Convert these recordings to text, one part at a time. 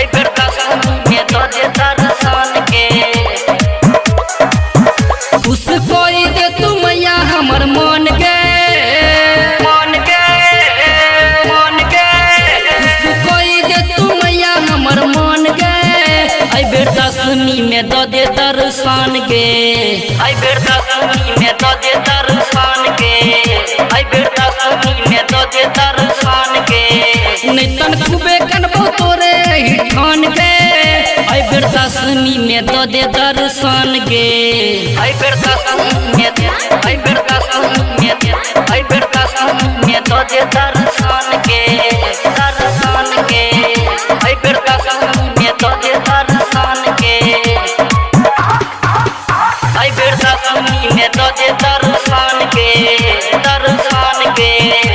आई बेर दशमी में दो दे दर्शन के। खुश कोई दे तू मैया हमर मन के, मन के मन के खुश कोई दे तू मैया हमर मन के। आई बेर दशमी में दो दे दर्शन के, आई बेर दशमी में दो दे दर्शन के, आई बेर दशमी में दो दे दर्शन के। नैतन खूबे कनबो तोरे ही ठान के। आई बेर दशमी में दो दे दर्शन के, आई बेर दशमी में आई बेर दशमी में आई बेर दशमी में दो दे दर्शन के, दर्शन के। आई बेर दशमी में दो दे दर्शन के, आई बेर दशमी में दो दे दर्शन के, दर्शन के।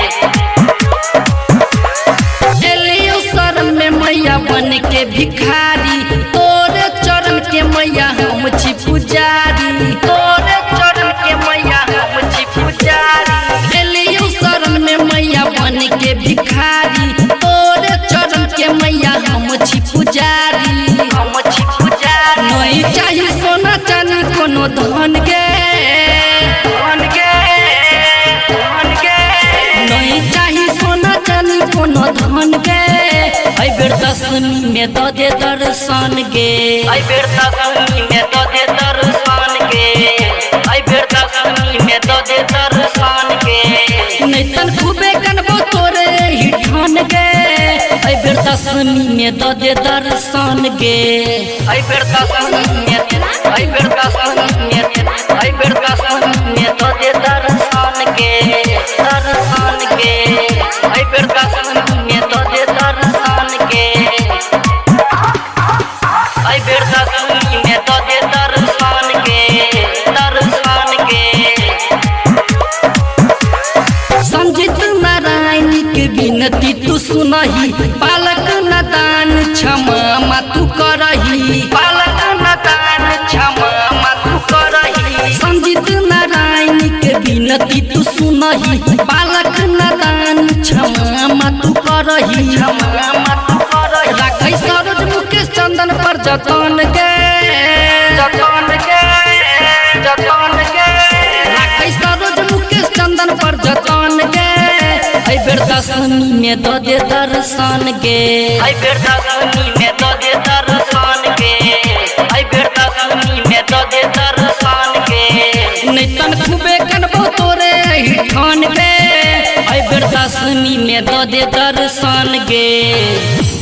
एलियो शरण में मैया बन के भिखारी, तोरे चरण के मैया हम छी पुजारी, तोरे चरण के मैया हम छी पुजारी। एलियो शरण में मैया बन के भिखारी, तोरे चरण के मैया हम छी पुजारी, हम छी पुजारी। नहीं चाहिए सोना चांदी कोनो धन के, धन के धन के नहीं चाहिए सोना चांदी कोनो धन के। आई बेर दशमी में दो दे दर्शन के, आई बेर दशमी में दो दे दर्शन के, आई बेर दशमी में दो दे दर्शन के। नैतन खूबे कनबो तोरे ही ठान के। आई बेर दशमी में दो दे दर्शन के, आई बेर दशमी में आई बेर दशमी में आई बेर दशमी में दो दे दर्शन के, दर्शन के। आई बेर दशमी में दो दे दर्शन के, आई बेर दशमी में दो दे दर्शन के, दर्शन के। संजीत नारायण के विनती तू सुनही, बालक नदान क्षमा तू करही, बालक नदान क्षमा तू करही। संजीत नारायण के विनती तू सुनही, बालक नदान क्षमा तू करही, क्षमा तू करही। राखै सरोज मुकेश चंदन पर जतन के, जतन के जतन के राखै सरोज मुकेश चंदन पर जतन के। आई बेर दशमी में दो दे दर्शन के, आई बेर दशमी में दो दे दर्शन के, आई बेर दशमी में दो दे दर्शन के। नैतन खूबे कनबो तोरे ही ठान के। आई बेर दशमी में दो दे दर्शन के।